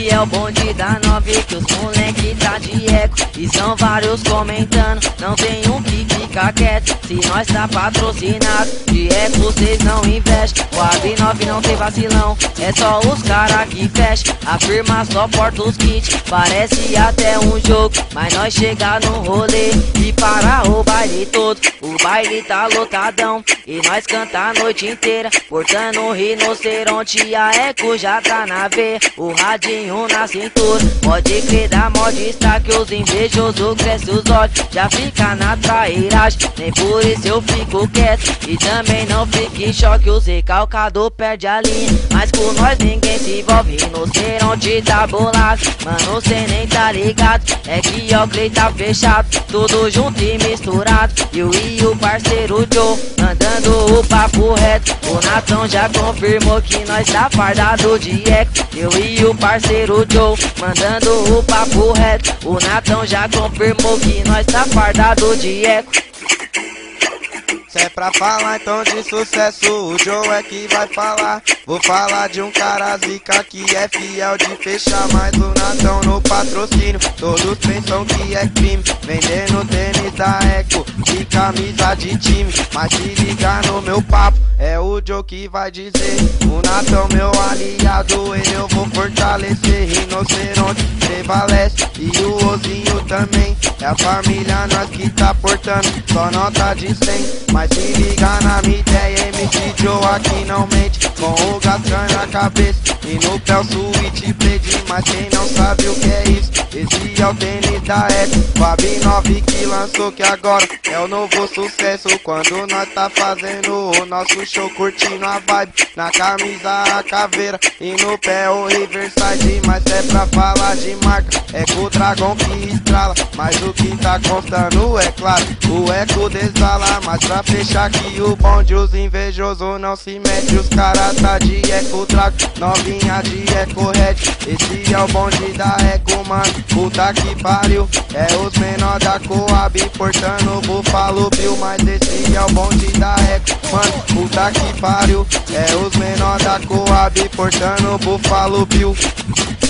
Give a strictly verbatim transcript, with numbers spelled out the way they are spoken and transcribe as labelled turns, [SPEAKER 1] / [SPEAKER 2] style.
[SPEAKER 1] Esse é o bonde da nove que os moleque tá de eco. E são vários comentando, não tem um que fica quieto. Se nós tá patrocinado, de eco cês não investem. O A B nove não tem vacilão, é só os cara que fecha. A firma só porta os kits, parece até um jogo. Mas nós chega no rolê e para o baile todo. O baile tá lotadão e nós canta a noite inteira. Portando o rinoceronte, a eco já tá na veia. O radinho na cintura, pode crer da modista que os invejosos crescem os olhos. Já fica na trairagem, nem por isso eu fico quieto. E também não fique em choque, o recalcado perde a linha. Mas com nós ninguém se envolve, rinoceronte tá bolado. Mano, cê nem tá ligado, é que o Clay tá fechado. Tudo junto e misturado, eu e o parceiro Joe mandando o papo reto. O Natão já confirmou que nós tá fardado de eco. Eu e o parceiro Joe mandando o papo reto. O Natão já confirmou que nós tá fardado de eco.
[SPEAKER 2] Se é pra falar então de sucesso, o Joe é que vai falar. Vou falar de um cara zica que é fiel de fechar. Mas o Natão no patrocínio, todos pensam que é crime. Vendendo tênis da Eco e camisa de time. Mas se liga no meu papo, é o Joe que vai dizer. O Natão meu aliado, ele eu vou fortalecer. Rinoceronte prevalece e o Ozinho também. É a família nós que tá portando, só nota de cem. Mas se liga na minha ideia, M C Joe aqui não mente. Com o Gascan na cabeça e no pé o Switch Blade. Mas quem não sabe o que é isso, esse é o tênis da Eco. O A B nove que lançou, que agora é o novo sucesso. Quando nós tá fazendo o nosso show, curtindo a vibe. Na camisa a caveira e no pé o Riverside. Mas é pra falar de marca, é com o Dragão que estrala. Mas o que tá constando é claro, o Eco desala. Mas pra fechar aqui o bonde, os invejosos não se mete. Os caras tá de Eco Drago, novinha de Eco Red. Esse é o bonde da Eco, mano, puta que pariu. É os menor da Coab, portando o Buffalo Bill. Mas esse é o bonde da Eco, mano, puta que pariu. É os menor da Coab, portando o Buffalo Bill.